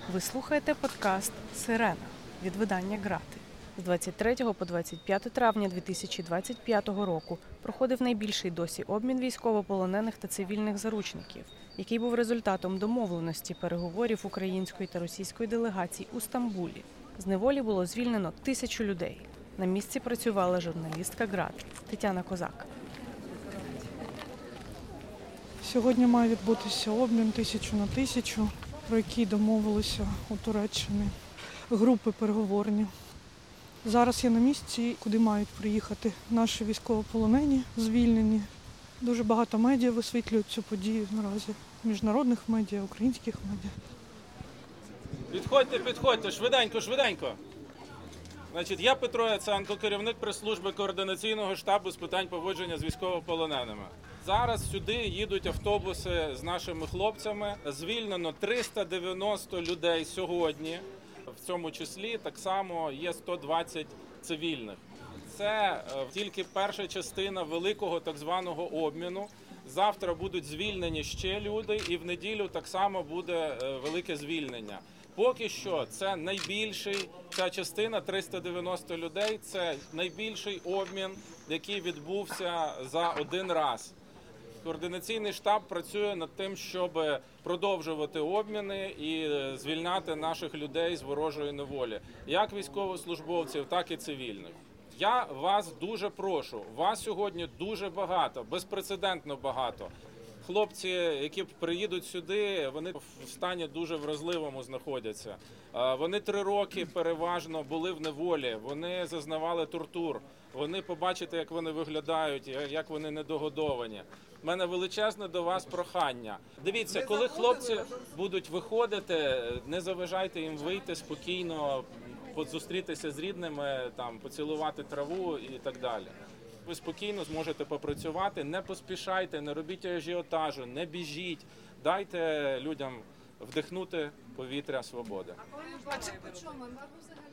Ви слухаєте подкаст «Сирена» від видання «Грати». З 23 по 25 травня 2025 року проходив найбільший досі обмін військовополонених та цивільних заручників, який був результатом домовленості переговорів української та російської делегацій у Стамбулі. З неволі було звільнено 1000 людей. На місці працювала журналістка «Грати» Тетяна Козак. Сьогодні має відбутися обмін 1000 на 1000, про який домовилися у Туреччині групи переговорні. Зараз я на місці, куди мають приїхати наші військовополонені, звільнені. Дуже багато медіа висвітлюють цю подію наразі. Міжнародних медіа, українських медіа. Підходьте, швиденько. Значить, я Петро Яценко, керівник прес-служби координаційного штабу з питань поводження з військовополоненими. Зараз сюди їдуть автобуси з нашими хлопцями. Звільнено 390 людей сьогодні. В цьому числі так само є 120 цивільних. Це тільки перша частина великого так званого обміну. Завтра будуть звільнені ще люди, і в неділю так само буде велике звільнення. Поки що це найбільший, ця частина 390 людей, це найбільший обмін, який відбувся за один раз. Координаційний штаб працює над тим, щоб продовжувати обміни і звільняти наших людей з ворожої неволі, як військовослужбовців, так і цивільних. Я вас дуже прошу, вас сьогодні дуже багато, безпрецедентно багато. Хлопці, які приїдуть сюди, вони в стані дуже вразливому знаходяться. Вони 3 роки переважно були в неволі, вони зазнавали тортур. Вони побачите, як вони виглядають, як вони недогодовані. У мене величезне до вас прохання. Дивіться, коли хлопці будуть виходити, не заважайте їм вийти спокійно, зустрітися з рідними, там, поцілувати траву і так далі. Ви спокійно зможете попрацювати, не поспішайте, не робіть ажіотажу, не біжіть. Дайте людям вдихнути повітря свободи. А це по чому? Ембарго взагалі?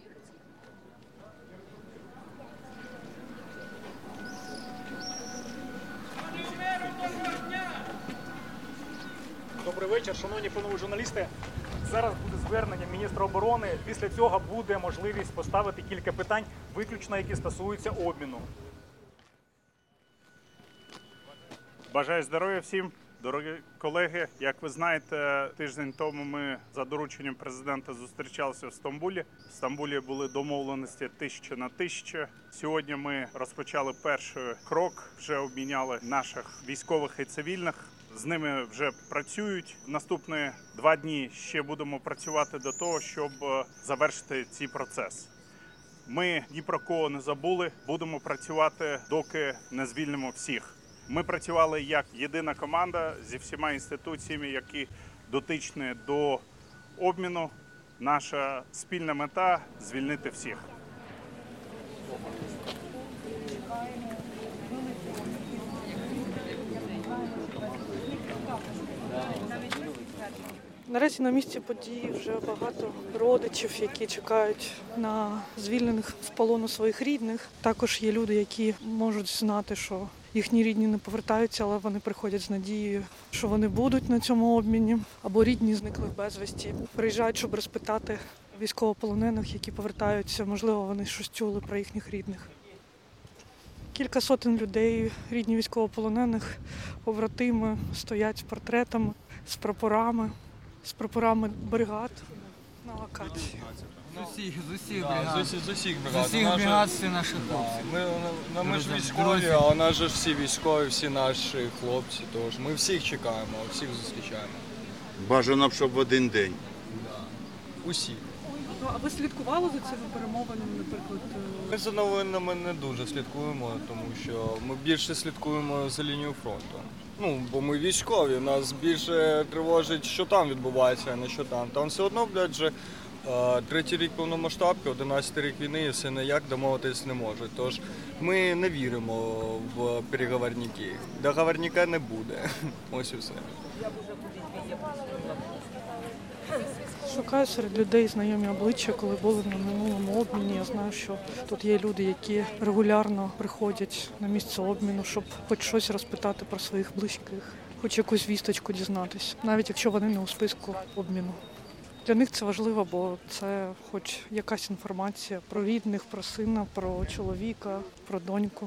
Добрий вечір, шановні панове журналісти. Зараз буде звернення міністра оборони. Після цього буде можливість поставити кілька питань, виключно які стосуються обміну. Бажаю здоров'я всім, дорогі колеги. Як ви знаєте, тиждень тому ми за дорученням президента зустрічалися в Стамбулі. В Стамбулі були домовленості 1000 на 1000. Сьогодні ми розпочали перший крок, вже обміняли наших військових і цивільних. З ними вже працюють. В наступні 2 дні ще будемо працювати до того, щоб завершити цей процес. Ми ні про кого не забули, будемо працювати, доки не звільнимо всіх. Ми працювали як єдина команда зі всіма інституціями, які дотичні до обміну. Наша спільна мета – звільнити всіх. Наразі на місці події вже багато родичів, які чекають на звільнених з полону своїх рідних. Також є люди, які можуть знати, що їхні рідні не повертаються, але вони приходять з надією, що вони будуть на цьому обміні. Або рідні зниклих безвісті. Приїжджають, щоб розпитати військовополонених, які повертаються. Можливо, вони щось чули про їхніх рідних. Кілька сотень людей, рідні військовополонених, побратими, стоять з портретами, з прапорами бригад на локації. З усіх бригад всі наші хлопці. Ми ж військові, а у нас же всі військові, всі наші хлопці. Тож ми всіх чекаємо, всіх зустрічаємо. Бажано б, щоб в один день. Усі. А ви слідкували за цими перемовинами, наприклад? Ми за новинами не дуже слідкуємо, тому що ми більше слідкуємо за лінією фронту. Бо ми військові, нас більше тривожить, що там відбувається, а не що там. Там все одно, вже 3-й рік повномасштабки, 11-й рік війни, і все ніяк домовитись не можуть. Тож ми не віримо в переговорники. Договорника не буде. Ось і все. Шукаю серед людей знайомі обличчя, коли були на минулому обміні. Я знаю, що тут є люди, які регулярно приходять на місце обміну, щоб хоч щось розпитати про своїх близьких, хоч якусь вісточку дізнатися, навіть якщо вони не у списку обміну. Для них це важливо, бо це хоч якась інформація про рідних, про сина, про чоловіка, про доньку.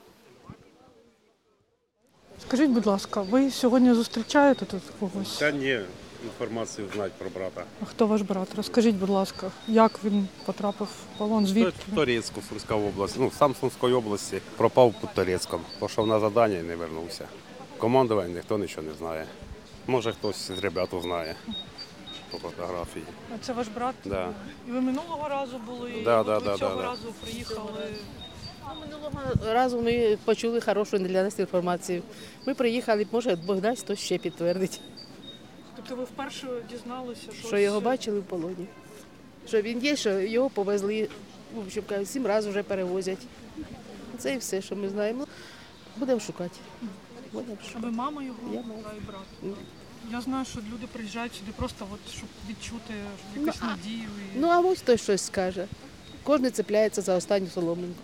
Скажіть, будь ласка, ви сьогодні зустрічаєте тут когось? Та ні, інформацію знати про брата. А хто ваш брат? Розкажіть, будь ласка, як він потрапив в полон, звідки? В Торецьку, Сумська область. Ну, сам Сумської області пропав під Торецьком. Пішов на завдання і не повернувся. Командування ніхто нічого не знає. Може хтось з ребят знає по фотографії. А це ваш брат? Да. І ви минулого разу були, Да, і да, от ви да, цього да. разу приїхали. Минулого разу ми почули хорошу для нас інформацію. Ми приїхали, може, Бог дасть, хтось ще підтвердить, Тобто ви вперше дізналися, що його бачили в полоні. Що він є, що його повезли, в общем, кажуть, 7 разів вже перевозять. Це і все, що ми знаємо. Будемо шукати. Будемо А шукати. ви мама його? Я мама. Та і брат. Я знаю, що люди приїжджають сюди просто, щоб відчути якусь надію. Ну, а ось хтось щось скаже. Кожен цепляється за останню соломинку.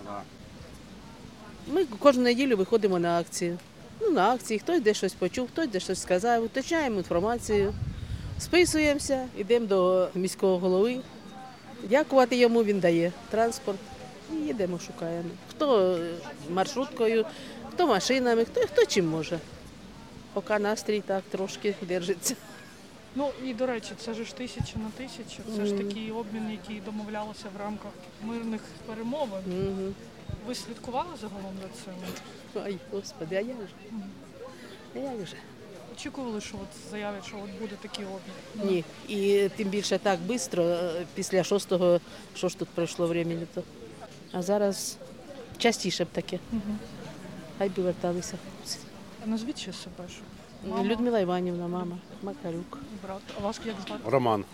Ми кожну неділю виходимо на акцію. Ну, на акції хтось де щось почув, хтось де щось сказав, уточняємо інформацію, списуємося, йдемо до міського голови. Дякувати йому, він дає транспорт і їдемо, шукаємо. Хто маршруткою, хто машинами, хто чим може. Поки настрій так трошки держиться. Ну і до речі, це ж 1000 на 1000. Це ж такий обмін, який домовлялося в рамках мирних перемовин. Мгм. Ви слідкували загалом за цим? Ай, Господи, а як же? А як же? Очікували, що от заявлять, що от буде такий обмін? Ні. І тим більше так швидко, після 6-го, що ж тут пройшло времени то. А зараз частіше б таке. Хай би верталися хлопці. А назвіть ще себе, що мама, Людмила Іванівна, мама, Макарюк. брат. А вас як звати? Роман.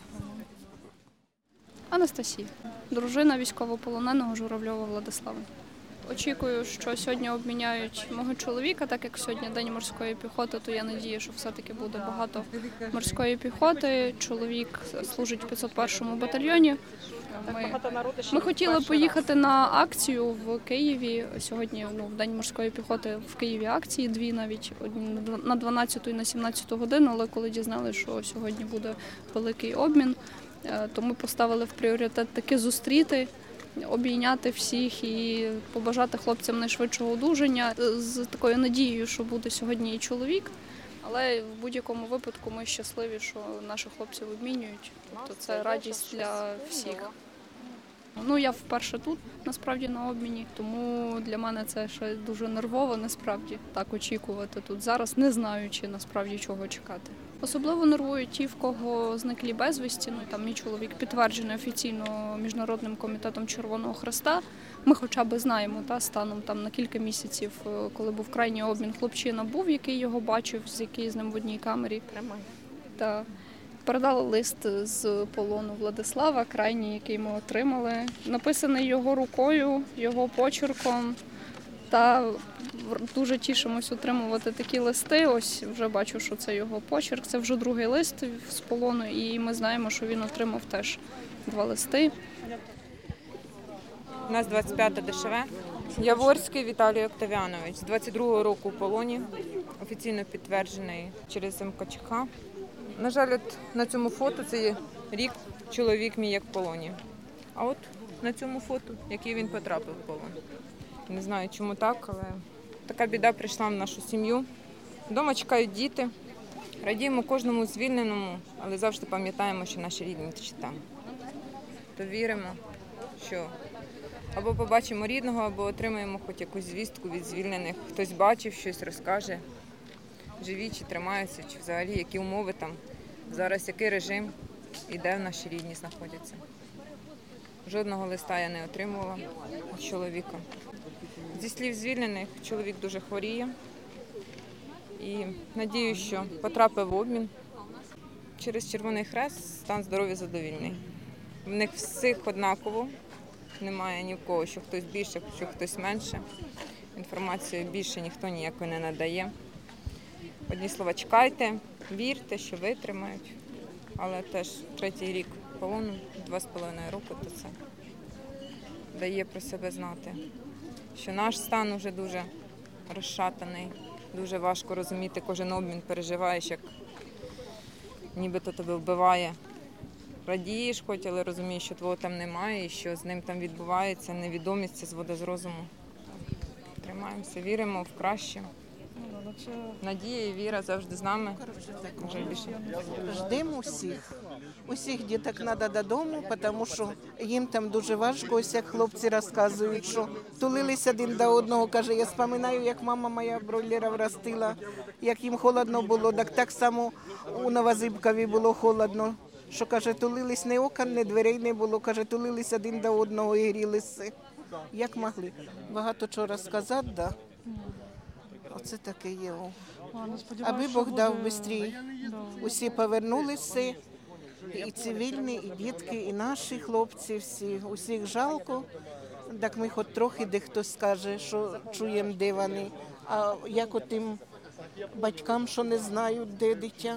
Анастасія, дружина військовополоненого Журавльова Владислава. Очікую, що сьогодні обміняють мого чоловіка, так як сьогодні День морської піхоти, то я надію, що все-таки буде багато морської піхоти. Чоловік служить в 501-му батальйоні. Ми хотіли поїхати на акцію в Києві. Сьогодні в День морської піхоти в Києві акції, 2 навіть, на 12 і на 17 годину, але коли дізналися, що сьогодні буде великий обмін, то ми поставили в пріоритет таки зустріти, обійняти всіх і побажати хлопцям найшвидшого одужання з такою надією, що буде сьогодні і чоловік. Але в будь-якому випадку ми щасливі, що наших хлопців обмінюють. Тобто це радість для всіх. Ну, я вперше тут, насправді, на обміні, тому для мене це ще дуже нервово, насправді, так очікувати тут зараз, не знаючи, насправді, чого чекати. Особливо нервують ті, в кого зниклі безвісті. Ну, там мій чоловік підтверджений офіційно Міжнародним комітетом Червоного Хреста. Ми хоча б знаємо, станом там на кілька місяців, коли був крайній обмін, хлопчина був, який його бачив, який з ним в одній камері. Та передали лист з полону Владислава, крайній, який ми отримали. Написаний його рукою, його почерком. Та дуже тішимось отримувати такі листи. Ось вже бачу, що це його почерк. Це вже другий лист з полону, і ми знаємо, що він отримав теж 2 листи. У нас 25-та ДШВ. Яворський Віталій Октавіанович, з 22-го року в полоні, офіційно підтверджений через МКЧК. На жаль, от на цьому фото це є рік чоловік мій як в полоні. А от на цьому фото, який він потрапив в полон. Не знаю, чому так, але така біда прийшла в нашу сім'ю. Вдома чекають діти, радіємо кожному звільненому, але завжди пам'ятаємо, що наші рідні ще там. То віримо, що або побачимо рідного, або отримаємо хоч якусь звістку від звільнених. Хтось бачив, щось розкаже, живі чи тримаються, чи взагалі які умови там, зараз який режим і де наші рідні знаходяться. Жодного листа я не отримувала від чоловіка. Зі слів звільнених, чоловік дуже хворіє і надію, що потрапив в обмін. Через Червоний Хрест стан здоров'я задовільний. В них всіх однаково, немає ні в кого, що хтось більше, що хтось менше. Інформацію більше ніхто ніякої не надає. Одні слова, чекайте, вірте, що витримають, але теж 3-й рік полону, 2,5 роки, то це дає про себе знати. Що наш стан вже дуже розшатаний, дуже важко розуміти, кожен обмін переживаєш, як нібито тебе вбиває радієш хоч, але розумієш, що твого там немає і що з ним там відбувається, невідомість це зводить з розуму. Тримаємося, віримо в краще. Надія і віра завжди з нами. Вже більше. Ждемо усіх діток треба додому, тому що їм там дуже важко. Ось як хлопці розказують, що тулились один до одного. Каже, я споминаю, як мама моя бройлера ростила, як їм холодно було, так само у Новозибкові було холодно. Що, каже, тулились, ні окон, ні дверей не було, каже, тулились один до одного і грілися. Як могли. Багато чого розказати, да. Оце таке є. Аби Бог дав швидше. Усі повернулися, і цивільні, і дітки, і наші хлопці, всі. Усіх жалко. Так ми хоч трохи дехто скаже, що чуємо, де вони. А як отим батькам, що не знають, де дитя.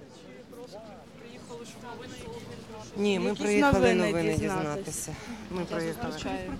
Ні, ми приїхали новини дізнатися. Ми приїхали.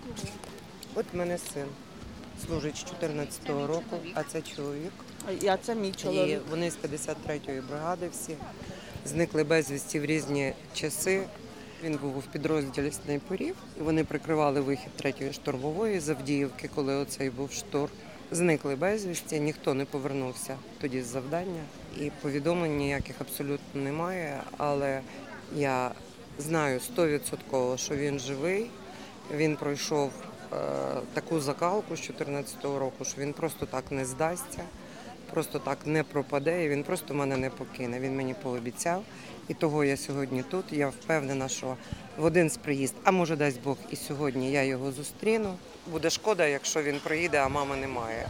От в мене син служить з 14-го року, а це чоловік. А це мій чоловік. І вони з 53-ї бригади всі. Зникли безвісті в різні часи. Він був в підрозділі снайперів. І вони прикривали вихід 3-ї штурмової з Авдіївки, коли оцей був штурм. Зникли безвісті, ніхто не повернувся тоді з завдання. І повідомлень ніяких абсолютно немає, але я знаю 100%, що він живий. Він пройшов таку закалку з 14-го року, що він просто так не здасться, просто так не пропаде, і він просто мене не покине. Він мені пообіцяв, і того я сьогодні тут. Я впевнена, що в один з приїзд, а може дасть Бог, і сьогодні я його зустріну. Буде шкода, якщо він приїде, а мами немає.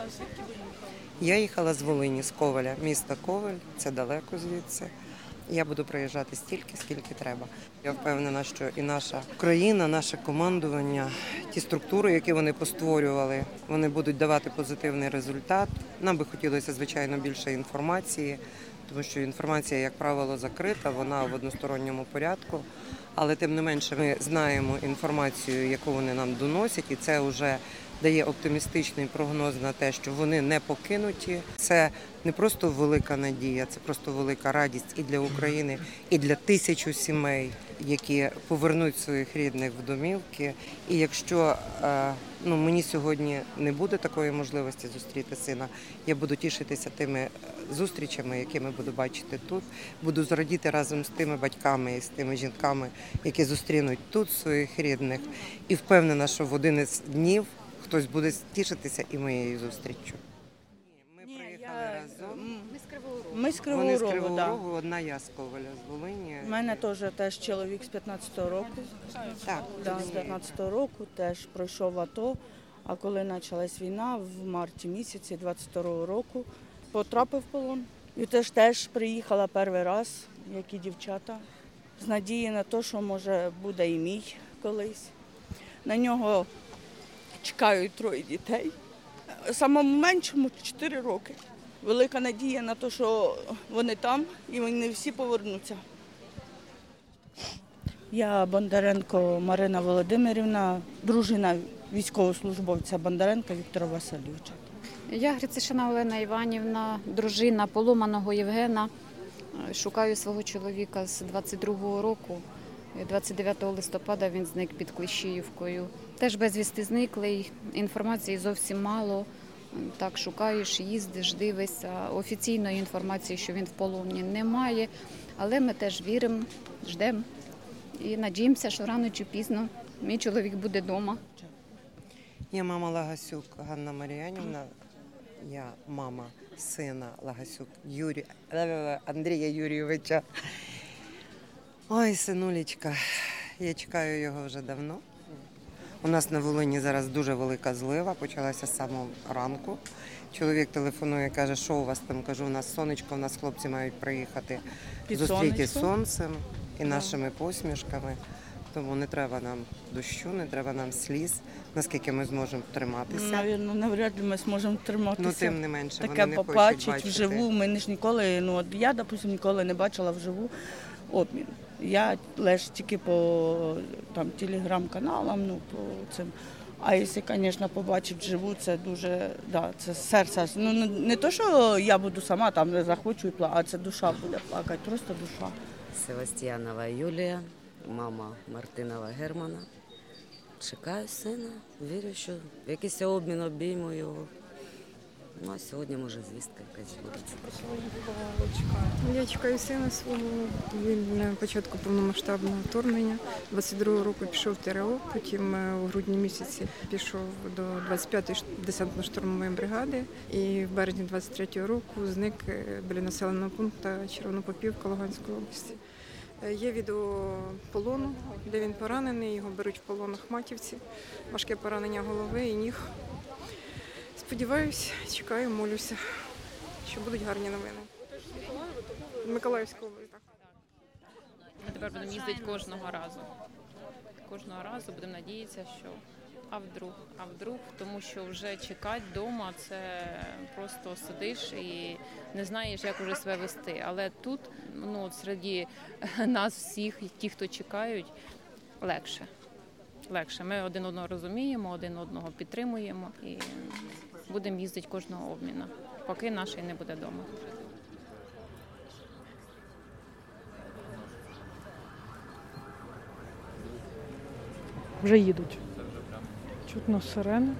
Я їхала з Волині, з Ковеля, міста Ковель, це далеко звідси. Я буду приїжджати стільки, скільки треба. Я впевнена, що і наша країна, наше командування, ті структури, які вони постворювали, вони будуть давати позитивний результат. Нам би хотілося, звичайно, більше інформації, тому що інформація, як правило, закрита, вона в односторонньому порядку. Але тим не менше ми знаємо інформацію, яку вони нам доносять, і це вже дає оптимістичний прогноз на те, що вони не покинуті. Це не просто велика надія, це просто велика радість і для України, і для 1000 сімей, які повернуть своїх рідних в домівки. І якщо мені сьогодні не буде такої можливості зустріти сина, я буду тішитися тими зустрічами, які ми буду бачити тут. Буду зрадіти разом з тими батьками і з тими жінками, які зустрінуть тут своїх рідних. І впевнена, що в один із днів хтось буде тішитися і моєю зустріччю. Ми приїхали разом. Ми з Кривого Вони з Рогу, Кривого да. Рогу, одна я з Ковеля, з Волині. У мене теж чоловік з 15-го року. Так, Да, з 15-го року теж пройшов АТО. А коли почалась війна, в марті місяці 22-го року, потрапив в полон. І теж приїхала перший раз, як і дівчата, з надії на те, що, може, буде і мій колись. На нього чекають 3 дітей. Самому меншому 4 роки. Велика надія на те, що вони там і вони всі повернуться. Я Бондаренко Марина Володимирівна, дружина військовослужбовця Бондаренка Віктора Васильовича. Я Грицишина Олена Іванівна, дружина Поломаного Євгена. Шукаю свого чоловіка з 22-го року. 29 листопада він зник під Клещіївкою. Теж безвісти зниклий, інформації зовсім мало. Так, шукаєш, їздиш, дивишся. Офіційної інформації, що він в полоні, немає. Але ми теж віримо, ждемо і надіємося, що рано чи пізно мій чоловік буде вдома. Я мама Лагасюк Ганна Мар'янівна. Я мама сина Лагасюк Андрія Юрійовича. Ой, синулечка, я чекаю його вже давно. У нас на Волині зараз дуже велика злива, почалася з самого ранку. Чоловік телефонує, каже, що у вас там? Кажу, у нас сонечко, у нас хлопці мають приїхати зустріти з сонцем і нашими посмішками. Тому не треба нам дощу, не треба нам сліз, наскільки ми зможемо триматися. Навірно, навряд ли ми зможемо триматися. Ну, тим не менше, таке вони не хочуть побачить бачити. вживу. Ми ж ніколи, я, допустим, ніколи не бачила вживу обмін. Я лише тільки по телеграм-каналам, по цим. А якщо, звісно, побачить вживу, це дуже, це серце. Не то, що я буду сама там не захочу і плакати, а це душа буде плакати, просто душа. Севастьянова Юлія, мама Мартинова Германа. Чекаю сина, вірю, що в якийсь обмін обійму його. Ну, а сьогодні, може, звістка якась буде. Я чекаю сина свого. Він на початку повномасштабного вторгнення. 22-го року пішов в ТРО, потім у грудні місяці пішов до 25-ї десантно-штурмової бригади. І в березні 23-го року зник біля населеного пункту Червонопопівка Луганської області. Є відео полону, де він поранений, його беруть в полон Ахматівці. Важке поранення голови і ніг. Сподіваюсь, чекаю, молюся, що будуть гарні новини. Миколаївська область, так. Ми тепер будемо їздити кожного разу. Кожного разу будемо надіятися, що а вдруг, тому що вже чекати вдома, це просто сидиш і не знаєш, як уже себе вести. Але тут, серед нас всіх, ті, хто чекають, легше. Ми один одного розуміємо, один одного підтримуємо і будемо їздити кожного обміну, поки наш не буде вдома. Вже їдуть. Чутно сирени.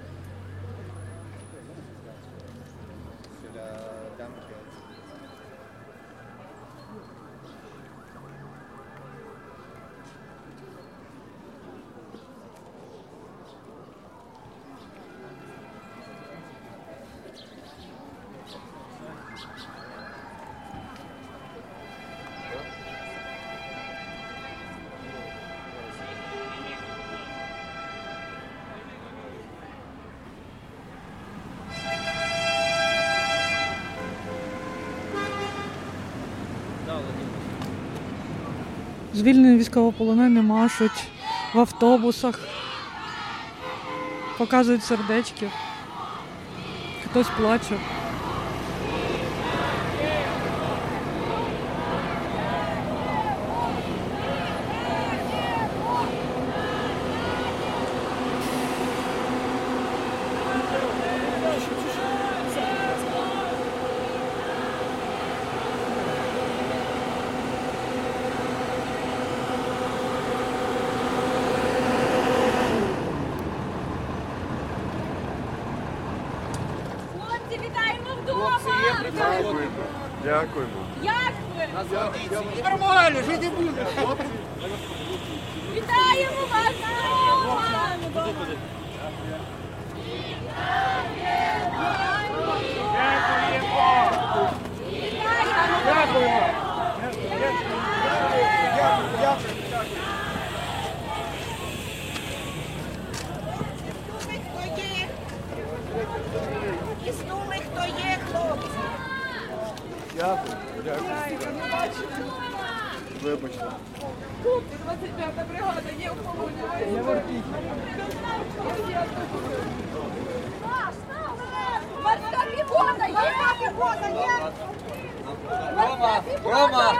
Звільнені військовополонені машуть в автобусах, показують сердечки, хтось плаче. Дякуємо. Як ви? Нормально, жити буде. Вітаємо вас! Дякуємо. І з ними хто є, хлопці. Дякую. Вибачте. Хлопці, 25-та бригада є в полоні. Не ворпіть. Морська піхота є! Морська піхота є! Рома!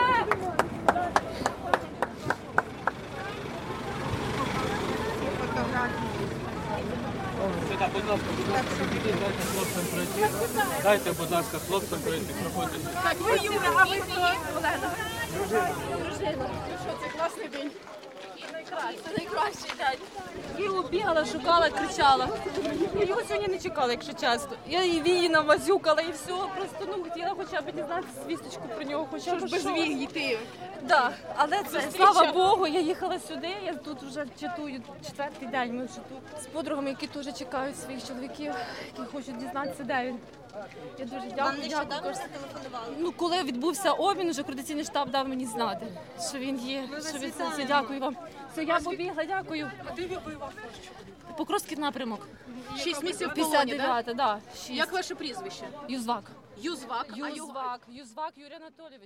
Будь ласка, підійдіть, дайте хлопцям пройти. Дайте, будь ласка, хлопцям пройти, проходьте. Так, ви Юра, а ви хто? Олена. Дружина. Що, це класний день? Це найкращий день. Я його бігала, шукала, кричала. Я його сьогодні не чекала, якщо чесно. Я її намазюкала і все. Просто хотіла хоча б дізнатися звісточку про нього, хоча б без віг йти. Так, але це, слава Богу, я їхала сюди, я тут вже чатую 4-й день. Ми вже тут з подругами, які теж чекають своїх чоловіків, які хочуть дізнатися, де він. Я дуже дякую. Вам нещодавно зателефонували? Коли відбувся обмін, вже координаційний штаб дав мені знати, що він є. Що він це. Дякую вам. Все, я побігла, дякую. А де ви воював? Покровський напрямок. 6 місяців в полоні, так? 59-та, да. Як ваше прізвище? Юзвак. Юзвак. Юзвак Юрій Анатолійович.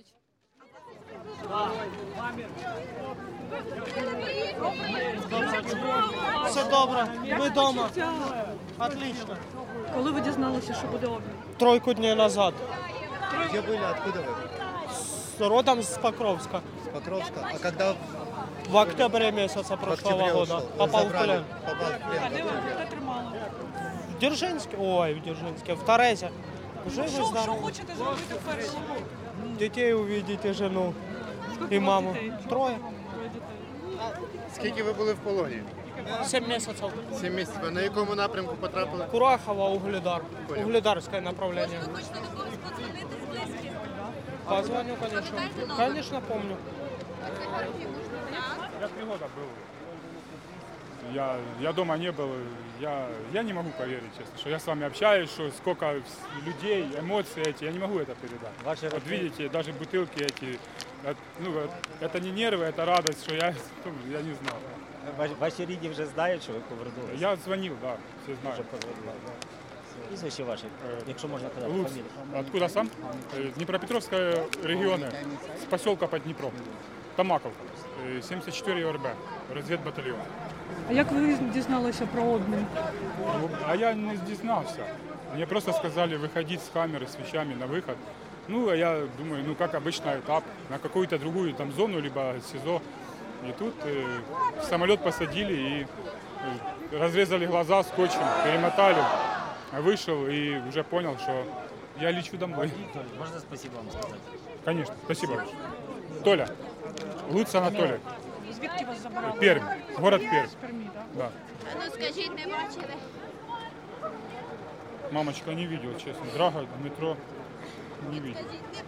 Все добре, ми вдома. Отлично. Коли ви дізналися, що буде обмін? 3 дней назад. Где были? Откуда вы? Родом с Покровска. С Покровска. А когда В октябре месяца прошлого года. Попал в плен. Попал в плен. Де тримали? В Дзержинске. Ой, в Дзержинске. В Торезі. Живы, Що здоровы. хочете зробити перше? Детей увидите, жену. і маму. Троє. Скільки ви були в полоні? 7 місяців. 7 місяців. А на якому напрямку потрапили? Курахова, Угледар. Угледарське направлення. Позвоню, конечно. Конечно, помню. Я 3 года был. Я дома не был. Я не могу поверить, честно, что я с вами общаюсь, что сколько людей, эмоций эти, я не могу это передать. Вот видите, даже бутылки эти, это не нервы, это радость, что я не знал. Ваші рідні вже знають, що ви повернулися? Я звонил, да, все знают. Прізвище ваше, якщо можна казати, Луц. фамілію. Откуда сам? Днепропетровская регионы, с поселка под Днепром. Тамаков, 74 ОРБ, розвідбатальйон. А як ви дізналися про обмін? А я не дізнався. Мне просто сказали выходить с камеры, с вещами на выход. Ну, а я думаю, ну, как обычно, этап, на какую-то другую там зону, либо СИЗО. И тут в самолет посадили и разрезали глаза скотчем, перемотали. Вышел и уже понял, что я лечу домой. Можна спасибо вам сказати? Конечно, спасибо. Толя, Луц Анатолий. Звідки вас забрали? Пермь, город Пермь. З Пермі, так? Да. Ну скажіть, не бачили? Мамочка, не видел, честно. Драга, метро, не видел.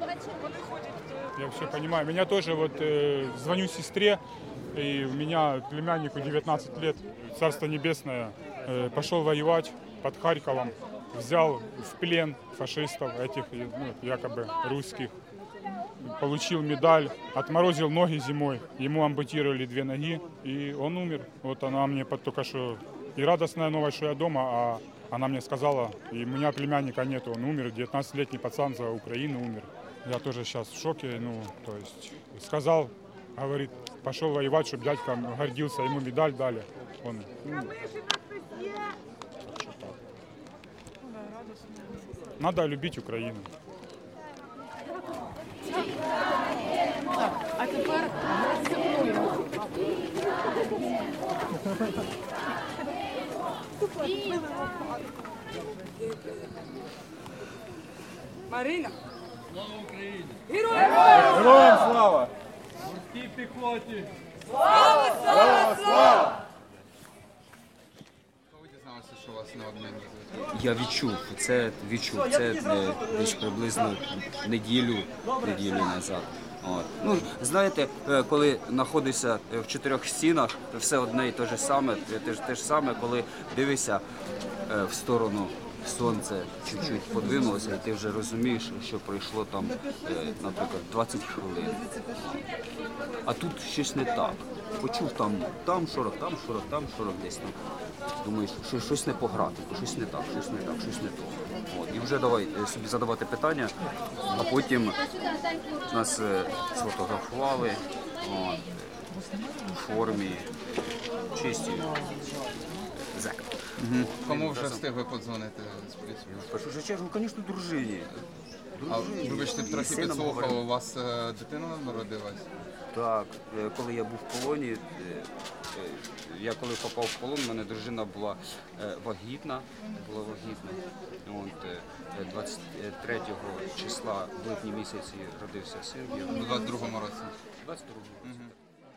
Я все понимаю. Меня тоже вот звоню сестре, и у меня племяннику 19 лет, Царство Небесное, пошел воевать под Харьковом, взял в плен фашистов, этих якобы русских, получил медаль, отморозил ноги зимой, ему ампутировали 2 ноги, и он умер. Вот она мне только что, и радостная новость, что я дома, а она мне сказала, и у меня племянника нету, он умер, 19-летний пацан за Украину умер. Я тоже сейчас в шоке, ну, то есть, сказал, говорит, пошел воевать, чтобы дядька гордился, ему медаль дали. Он, надо любить Украину. А тепер Марина. Слава Україні! Героям слава! Морській піхоті! Слава, слава, слава! Ви дізналися, що вас на обміні? Я відчув це десь приблизно неділю назад. От. Ну, знаєте, коли знаходишся в 4 стінах, все одне і те ж саме, коли дивишся в сторону, сонце чуть-чуть подвинулося, і ти вже розумієш, що пройшло там, наприклад, 20 хвилин. А тут щось не так. Почув там шорох десь там. Думаєш, що щось не по графіку, щось не так. От. І вже давай собі задавати питання, а потім нас сфотографували у формі чисті зек. Кому вже встигли подзвонити з поліцією? В першу чергу, звісно, дружині. Вибачте, трохи підслухав, у вас дитина народилась? Так, коли я був в полоні, я коли попав в полон, у мене дружина була вагітна. От, 23 числа в липні місяці родився син. У 22-му році? 22-му році.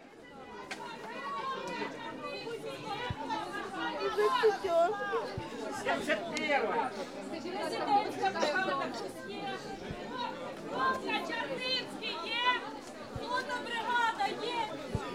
Чарницький є! Тут бригада є!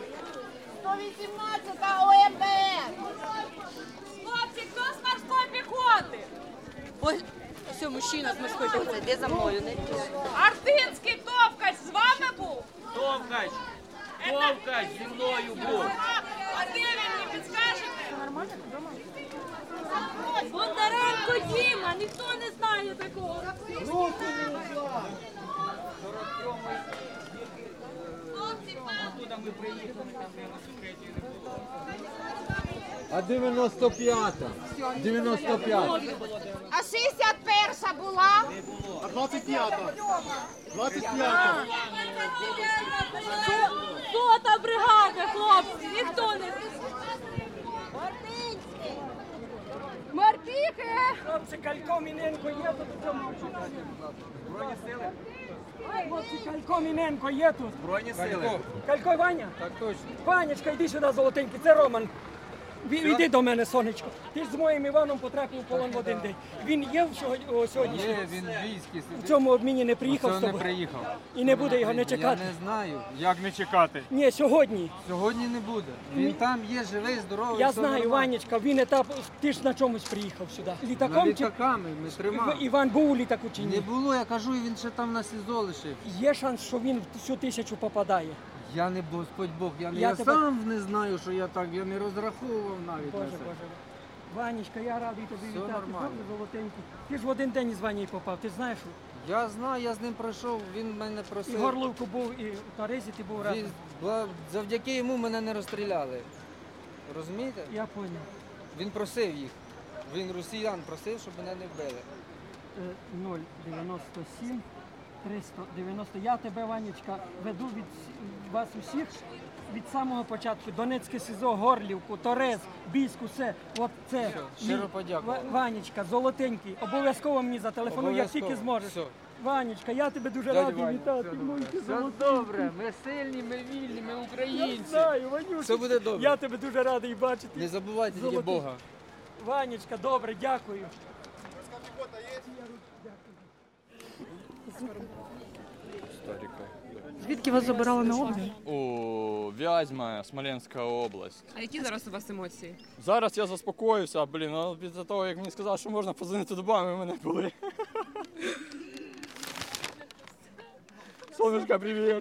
118-та ОМБР! Хлопці, хто з морської піхоти? Ось, все, мужчина з морської піхоти, де за мною? Артинський Товкач з вами був? Товкач зі мною був. А де він, не підскажете? Нормально, вдома? Бондаренко Діма, ніхто не знає такого. Откуда ми приїхали, там 93-ї не було. А 95-та? 95-та. А 61-ша була? А 25-та? 25-та. Сота бригада, хлопці, ніхто не... Мартіхи! Хлопці, Калько, Міненко є тут. Збройні сили? Хлопці, Калько Міненко є тут? Збройні сили. Калько Ваня? Так точно. Ванечка, йди сюди, золотенький, це Роман. Іди до мене, сонечко. Ти ж з моїм Іваном потрапив в полон в один день. Він є сьогодні? Є, він війський. В цьому обміні не приїхав з Оце не тобою? приїхав. І не буде його не чекати? Я не знаю. Як не чекати? Ні, сьогодні. Сьогодні не буде. Він там є, живий, здоровий. Я все знаю, нормально. Ванечка, він ти ж на чомусь приїхав сюди. Літаком чи? Літаками ми тримали. Іван був у літаку чи ні? Не було, я кажу, він ще там на СІЗО лишив. Є шанс, що він всю 1000 попадає? Я не Господь Бог, я тебе- сам не знаю, що я так, я не розраховував навіть Боже, на це. Боже. Ванечка, я радий тобі Все вітати. нормально. Добре, золотенький. Ти ж в один день із Ванею попав, ти знаєш? Я знаю, я з ним пройшов, він мене І просив. Горловку був, і в Таризі ти був разом. Завдяки йому мене не розстріляли. Розумієте? Я поняв. Він просив їх. Він росіян просив, щоб мене не вбили. 097 390. Я тебе, Ванечка, веду від вас усіх від самого початку. Донецьке СІЗО, Горлівку, Торез, Бійську, все. От це. Щиро подякував. Ванечка, золотенький. Обов'язково мені зателефонуй, як тільки зможеш. Все. Ванечка, я тебе дуже Дядя радий Ваня, вітати. Все добре, ми сильні, ми вільні, ми українці. Я знаю, Ванюша. Все буде добре. Я тебе дуже радий бачити. Не забувайте тільки Золотий. Бога. Ванечка, добре, дякую. Звідки вас забирали на обмін? О, Вязьма, Смоленська область. А які зараз у вас емоції? Зараз я заспокоївся, а після того, як мені сказали, що можна позвонити до мами, мене були. Солнышко, привет.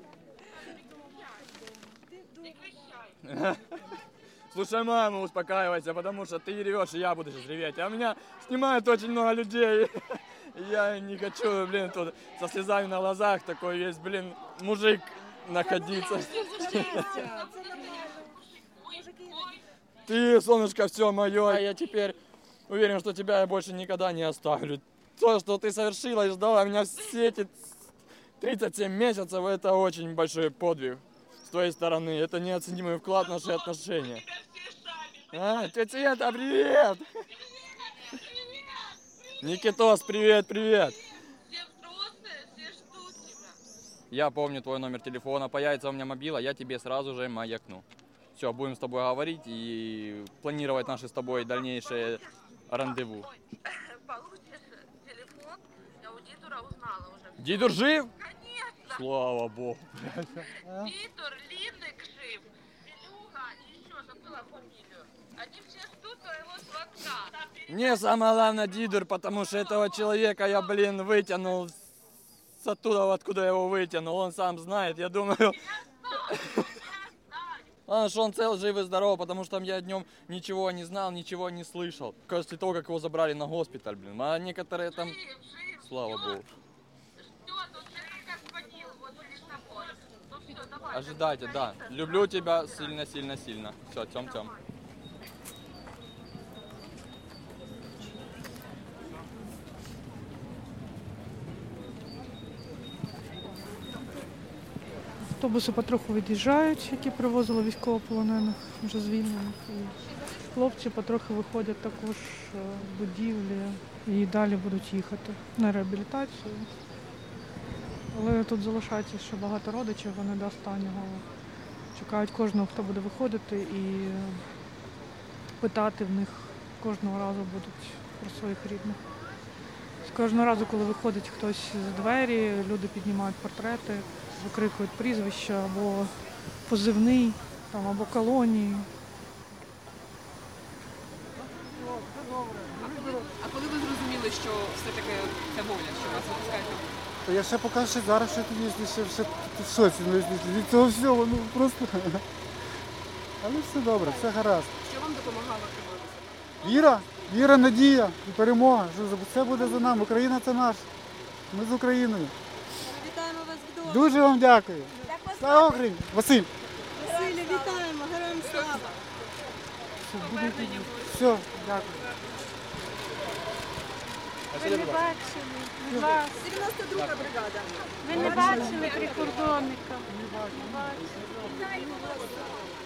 Слушай, мама, успокаивайся, потому что ты ревешь, и я буду сейчас реветь. А меня снимает очень много людей. И я не хочу, тут со слезами на глазах такой есть, мужик находиться. Ты, солнышко, все мое. Я теперь уверен, что тебя я больше никогда не оставлю. То, что ты совершила и ждала меня все эти 37 месяцев, это очень большой подвиг с твоей стороны. Это неоценимый вклад в наши отношения. А, тетя Света, привет! Никитос, привет, привет! Я помню твой номер телефона, появится у меня мобила, я тебе сразу же маякну. Все, будем с тобой говорить и планировать наши с тобой дальнейшие рандеву. Получишь телефон, я у Дидура узнала уже. Дидур жив? Конечно. Слава Богу. Дидур, Линник жив, Илюха и еще забыла фамилию. Они все ждут твоего звонка. Мне самое главное Дидур, потому что этого человека я, вытянул с оттуда, откуда я его вытянул. Он сам знает, я думаю. Главное, что он цел, жив и здоров, потому что я днем ничего не знал, ничего не слышал. После того, как его забрали на госпиталь, А некоторые там... Слава Богу. Ожидайте, да. Люблю тебя сильно-сильно-сильно. Все, тем-тем. Автобуси потроху від'їжджають, які привозили військовополонених, вже звільнених. І хлопці потрохи виходять також з будівлі і далі будуть їхати на реабілітацію. Але тут залишається ще багато родичів, вони до останнього чекають кожного, хто буде виходити, і питати в них кожного разу будуть про своїх рідних. Кожного разу, коли виходить хтось з двері, люди піднімають портрети, викрикують прізвища або позивний, або колонії. А коли ви зрозуміли, що все-таки це воля, що вас випускають? Та я ще поки що зараз ще в шоці від цього всього, просто. Але все добре, все гаразд. Що вам допомагало триматися? Віра, віра, надія і перемога. Все буде за нами. Україна це наш. Ми з Україною. Вітаємо вас вдома. Дуже вам дякую. Слава Україні! Василь! Василя, вітаємо, героям слава! Все, дякую. Ви не бачили вас. 92-га бригада. Ви не бачили прикордонника. Не бачили.